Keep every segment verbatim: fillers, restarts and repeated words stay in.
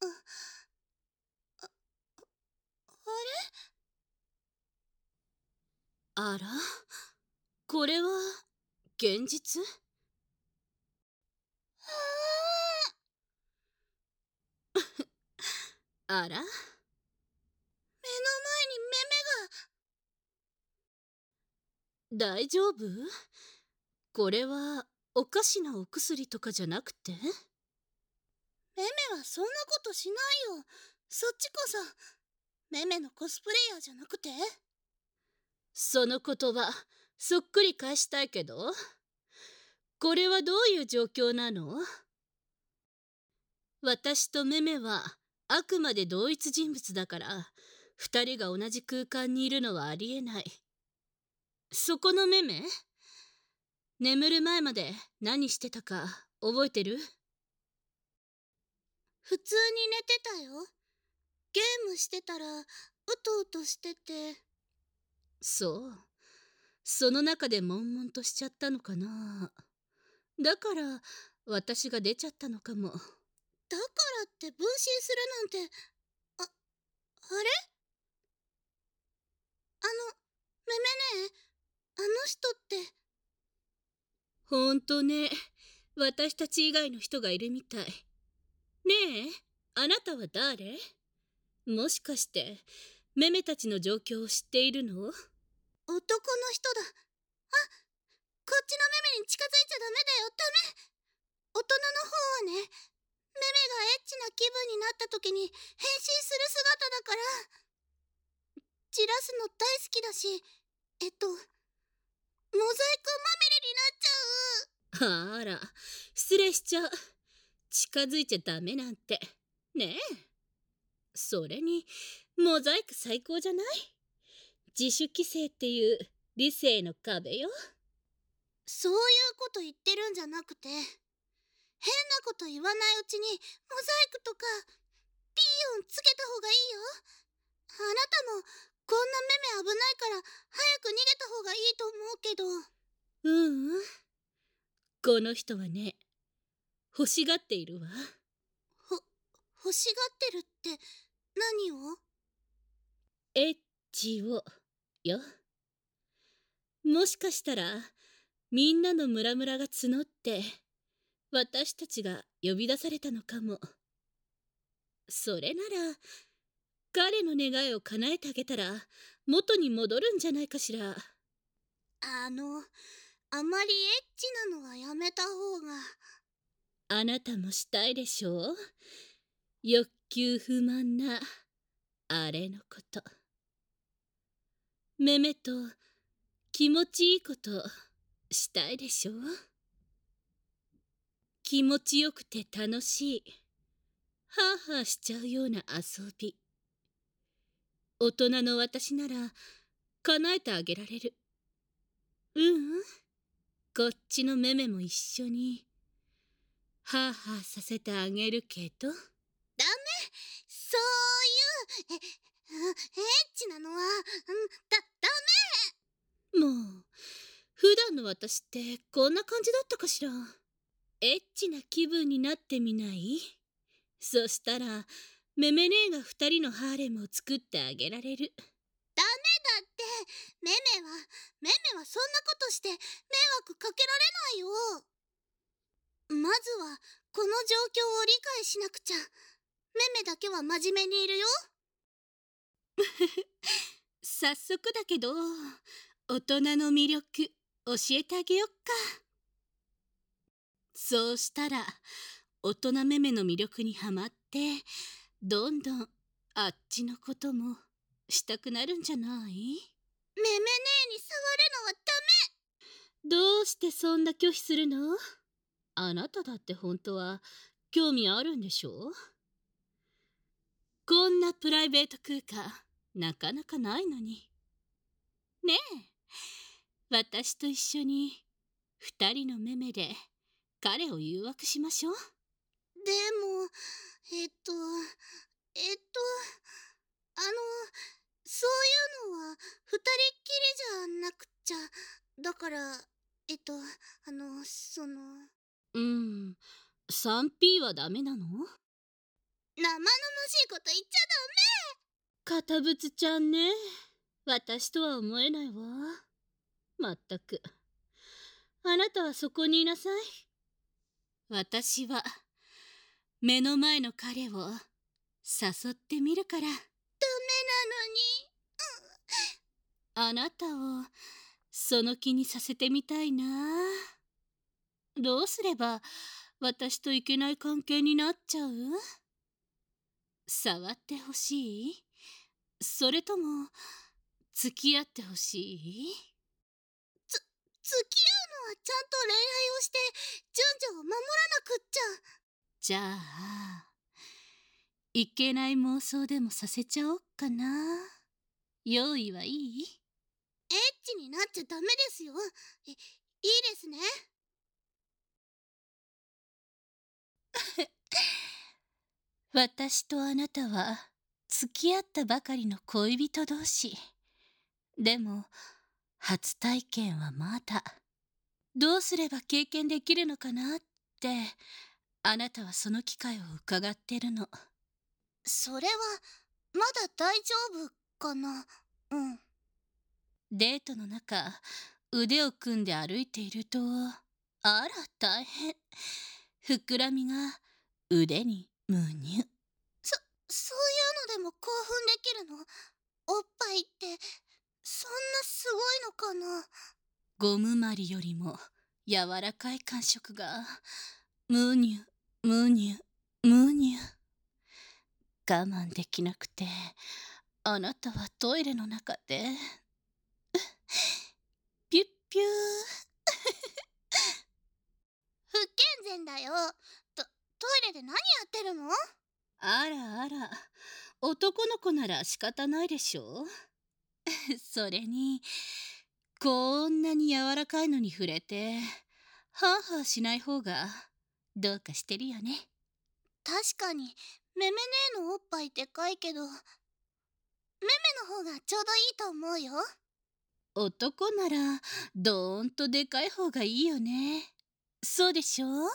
あれ？ あら、これは現実？あら、 目の前にメ大丈夫？これはおかしなお薬とかじゃなくて？ メメメはそんなことしないよ。そっちこそメメのコスプレイヤーじゃなくて？ その言葉そっくり返したいけど、これはどういう状況なの？私とメメはあくまで同一人物だから、二人が同じ空間にいるのはありえない。そこのメメ、眠る前まで何してたか覚えてる？ 普通に寝てたよ。ゲームしてたらうとうとしてて。 そう。その中で悶々としちゃったのかな。だから私が出ちゃったのかも。 だからって分身するなんて。あ、あれ？あの、メメねえ、あの人って。 ほんとね、私たち以外の人がいるみたい。ねえ、あなたは誰？もしかしてメメたちの状況を知っているの？ 男の人だ。あ、こっちのメメに近づいちゃダメだよ。ダメ。大人の方はね、メメがエッチな気分になった時に変身する姿だから。じらすの大好きだし、えっとモザイクまみれになっちゃう。 あら、失礼しちゃう。近づいちゃダメなんて。ねえ。それに、モザイク最高じゃない？自主規制っていう理性の壁よ。 そういうこと言ってるんじゃなくて、変なこと言わないうちにモザイクとかピー音つけた方がいいよ。あなたもこんなメメ危ないから早く逃げた方がいいと思うけど。 ううん。この人はね、欲しがっているわ。 ほ、欲しがってるって何を？ エッチをよ。もしかしたらみんなのムラムラが募って私たちが呼び出されたのかも。それなら彼の願いを叶えてあげたら元に戻るんじゃないかしら。 あの、あまりエッチなのはやめた方が。 あなたもしたいでしょう？欲求不満なあれのこと。メメと気持ちいいことしたいでしょう？気持ちよくて楽しい、ハーハーしちゃうような遊び。大人の私なら叶えてあげられる。ううん、こっちのメメも一緒にハーハーさせてあげるけど。 ダメ。そういうえ、エッチなのは、うん、だ、ダもう普段の私ってこんな感じだったかしら。エッチな気分になってみない？そしたらメメ姉が二人のハーレムを作ってあげられる。 ダメだって。メメはメメはそんなことして迷惑かけられないよ。まずはこの状況を理解しなくちゃ。メメだけは真面目にいるよ。 早速だけど大人の魅力教えてあげよっか。そうしたら大人メメの魅力にはまってどんどんあっちのこともしたくなるんじゃない？ メメ姉に触るのはダどうしてそんな拒否するの？あなただって本当は興味あるんでしょ？こんなプライベート空間なかなかないのに。ねえ、私と一緒に二人のメメで彼を誘惑しましょう。 メ。でも、えっと、えっと、あの、そういうのは二人っきりじゃなくちゃ。だから、えっと、あの、その。 うん、 スリーピー はダメなの？ 生々しいこと言っちゃ堅物ちゃんね。私とは思えないわ。まったく。あなたはそこにいなさい。私は目の前の彼を誘ってみるから。 ダメなのに。 あなたをその気にさせてみたいな。どうすれば私といけない関係になっちゃう？触ってほしい？それとも付き合ってほしい？ つ、付き合うのはちゃんと恋愛をして順序を守らなくっちゃ。 じゃあ、いけない妄想でもさせちゃおっかな。用意はいい？ エッチになっちゃダメですよ。い、いいですね。 私とあなたは付き合ったばかりの恋人同士。でも初体験はまだ。どうすれば経験できるのかなってあなたはその機会を伺ってるの。 それはまだ大丈夫かな。うん。 デートの中腕を組んで歩いていると、あら大変。膨らみが腕にむにゅ。 そ、そういうのでも興奮できるの？おっぱいってそんなすごいのかな。 ゴムまりよりも柔らかい感触がむにゅむにゅむにゅ。我慢できなくてあなたはトイレの中でピュッピュー。 不健全だよ。ト、トイレで何やってるの？ あらあら、男の子なら仕方ないでしょ。それにこんなに柔らかいのに触れてハーハーしない方がどうかしてるよね。 確かにめめねえのおっぱいでかいけど、めめの方がちょうどいいと思うよ。 男ならどーんとでかい方がいいよね。そうでしょうね。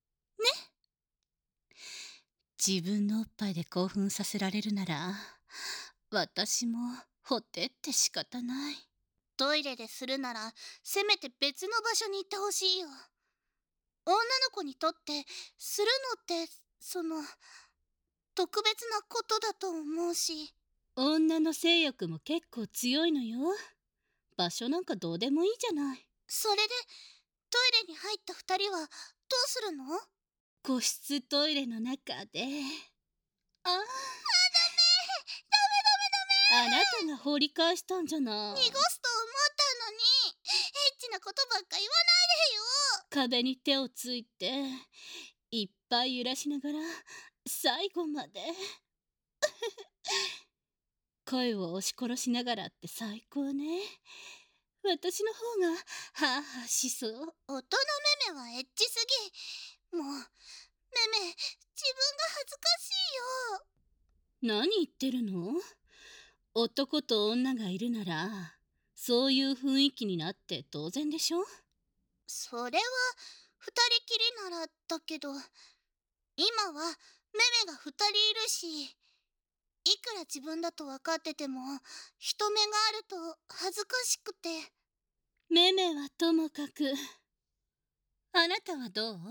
自分のおっぱいで興奮させられるなら私もほてって仕方ない。 トイレでするならせめて別の場所に行ってほしいよ。女の子にとってするのってその特別なことだと思うし。 女の性欲も結構強いのよ。場所なんかどうでもいいじゃない。 それでトイレに入った二人はどうするの？ 個室トイレの中で、ああ、 ダメあなたが放り返したんじゃない。 濁すと思ったのに、エッチなことばっか言わないでよ。 壁に手をついていっぱい揺らしながら最後まで声を押し殺しながらって最高ね。私の方がハーハーしそう。 音のめめはエッチすぎ。もうめめ、自分が恥ずかしいよ。 何言ってるの？男と女がいるならそういう雰囲気になって当然でしょ。 それは二人きりならだけど、今はめめが二人いるし、いくら自分だと分かってても人目があると恥ずかしくて。 めめはともかく、あなたはどう？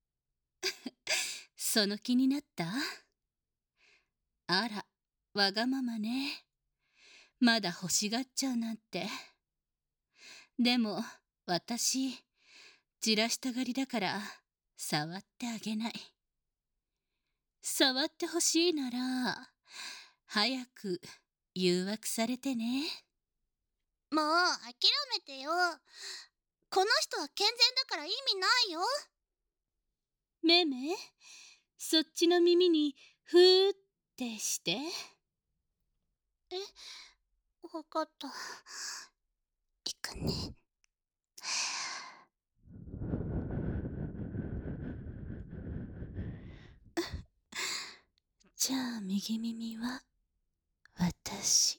その気になった？あら、わがままね。まだ欲しがっちゃうなんて。でも私じらしたがりだから触ってあげない。触ってほしいなら早く誘惑されてね。 もう諦めてよ。この人は健全だから意味ないよ。 めめ、そっちの耳にふーってして。 え、わかった。いくね。 じゃあ右耳は私。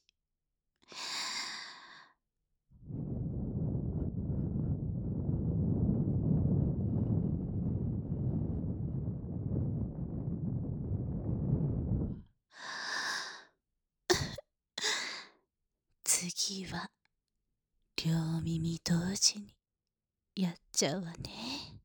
次は両耳同時にやっちゃうわね。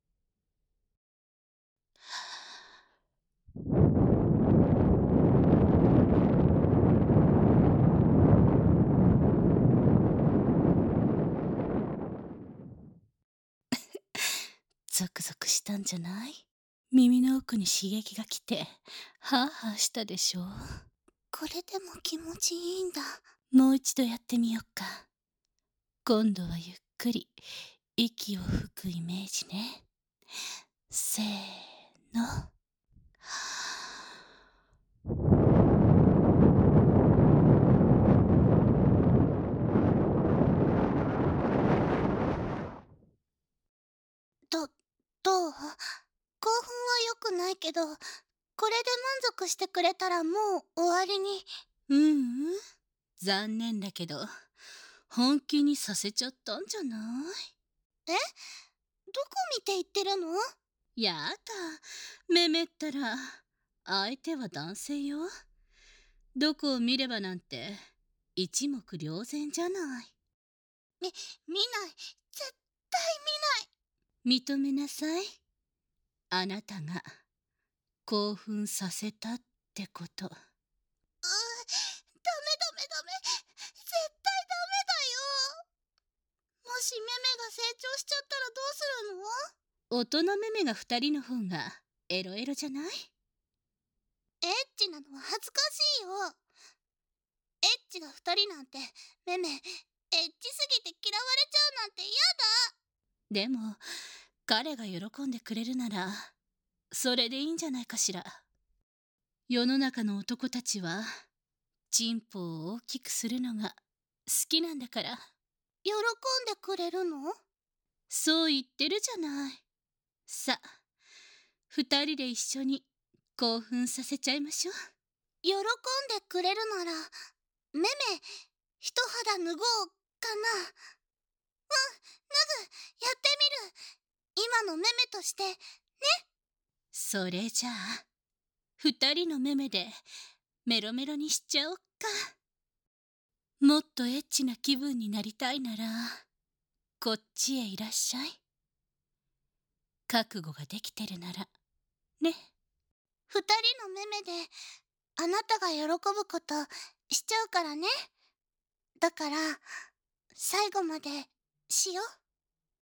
ゾクゾクしたんじゃない？耳の奥に刺激が来てハーハーしたでしょ。 これでも気持ちいいんだ。 もう一度やってみよっか。今度はゆっくり息を吹くイメージね。せーの。 ど、どう？興奮は良くないけど、これで満足してくれたらもう終わりに。 ううん、残念だけど本気にさせちゃったんじゃない？ え？どこ見て言ってるの？ やだ、めめったら相手は男性よ。どこを見ればなんて一目瞭然じゃない。 み、見ない。絶対認めなさい。あなたが興奮させたってこと。 うー、ダメダメダメ。絶対ダメだよ。もしメメが成長しちゃったらどうするの？ 大人めめが二人の方がエロエロじゃない？ エッチなのは恥ずかしいよ。エッチが二人なんて、メメ、エッチすぎて嫌われちゃうなんて嫌だ。 でも彼が喜んでくれるならそれでいいんじゃないかしら。世の中の男たちはチンポを大きくするのが好きなんだから。 喜んでくれるの？ そう言ってるじゃない。さあ、二人で一緒に興奮させちゃいましょう。 喜んでくれるなら、メメ、一肌脱ごうかな。うん、脱ぐ、やってみる。今のメメとして、ね。 それじゃあ、二人のメメでメロメロにしちゃおっか。もっとエッチな気分になりたいなら、こっちへいらっしゃい。覚悟ができてるなら、ね。 二人のメメで、あなたが喜ぶことしちゃうからね。だから、最後までしよう。